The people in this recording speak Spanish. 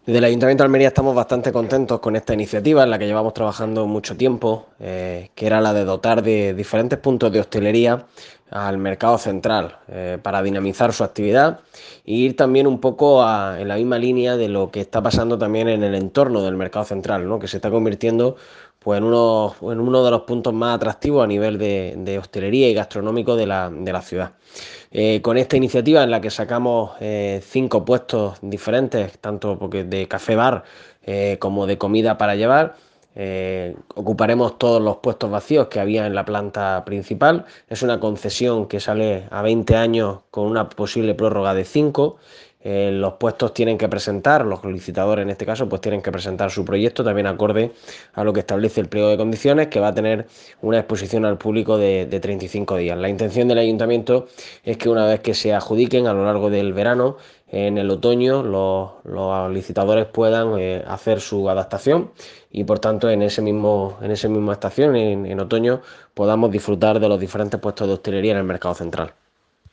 Desde el Ayuntamiento de Almería estamos bastante contentos con esta iniciativa en la que llevamos trabajando mucho tiempo, que era la de dotar de diferentes puntos de hostelería al mercado central para dinamizar su actividad e ir también un poco en la misma línea de lo que está pasando también en el entorno del mercado central, ¿no? Que se está convirtiendo pues, en uno de los puntos más atractivos a nivel de hostelería y gastronómico de la ciudad. Con esta iniciativa en la que sacamos 5 puestos diferentes, tanto porque de café bar como de comida para llevar. Ocuparemos todos los puestos vacíos que había en la planta principal. Es una concesión que sale a 20 años con una posible prórroga de 5. Los puestos tienen que presentar, los licitadores en este caso, pues tienen que presentar su proyecto también acorde a lo que establece el pliego de condiciones, que va a tener una exposición al público de 35 días. La intención del ayuntamiento es que una vez que se adjudiquen a lo largo del verano, en el otoño los licitadores puedan hacer su adaptación y por tanto en ese mismo estación, en otoño, podamos disfrutar de los diferentes puestos de hostelería en el mercado central.